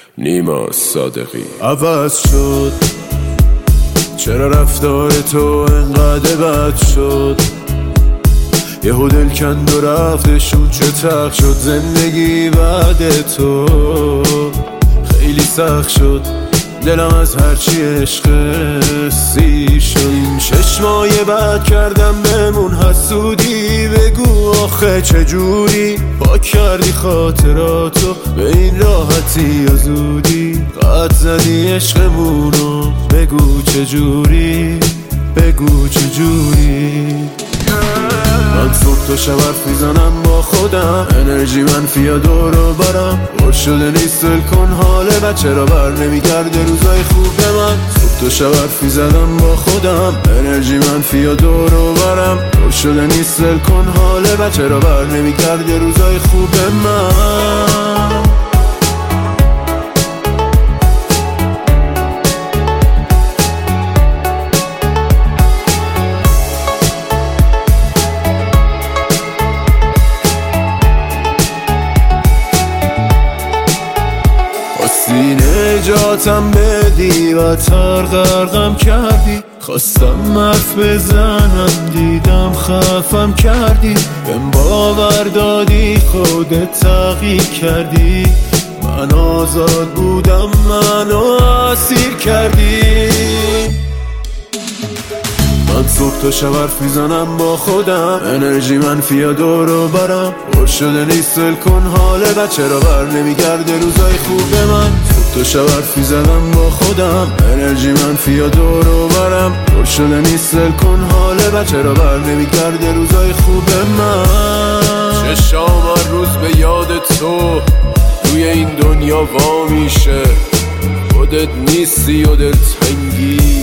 نیما صادقی. عوض شد چرا رفتار تو انقدر بد شد، یهو دل کند و رفتشون چه تق شد زندگی بعد تو. خیلی سخت شد دلم از هرچی عشق سی شد. این چشمای بد کردم بمون حسودی، بگو آخه چجوری پاک کردی خاطراتو به این راحتی یا زودی. قد زدی عشقمونو بگو چجوری، بگو چجوری. من صبح تا شب حرف میزنم با خودم، انرژی منفی دور و برم پر شده نیست. ول کن حاله و چرا بر نمیگرده روزای خوب به من. صبح تا شب حرف میزنم با خودم، انرژی منفی دور و برم پر شده نیست. ول کن حاله و چرا بر نمیگرده روزای خوب به من. نجاتم بدی و غرقم کردی، خواستم حرف بزنم دیدم خفم کردی. بهم باور دادی خودت تغییر کردی، من آزاد بودم منو اسیر کردی. من صبح تا شب حرف میزنم با خودم، انرژی منفی دور و برم پر شده نیست. ول کن حاله و چرا بر نمیگرده روزای خوب به من. صبح تا شب حرف میزنم با خودم، انرژی منفی دور و برم پر شده نیست. ول کن حاله و چرا بر نمیگرده روزای خوب به من. چشام هر روز به یاد تو توی این دنیا وا میشه، خودت نیستی و دلتنگی